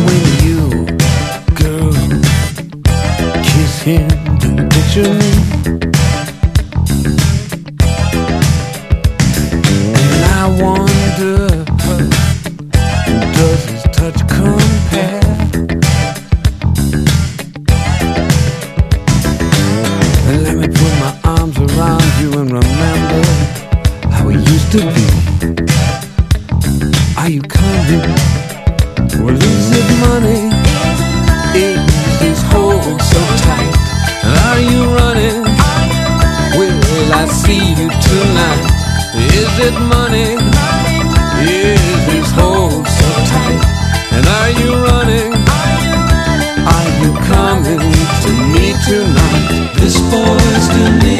when you, girl, kiss him, do you picture me? And I wonder, does his touch compare? And let me put my arms around you and remember how it used to be. Are you coming? Well, is it money? Is this hold so tight? And are you running? Will I see you tonight? Is it money? Is this hold so tight? And are you running? Are you coming to me tonight? This boy's to me.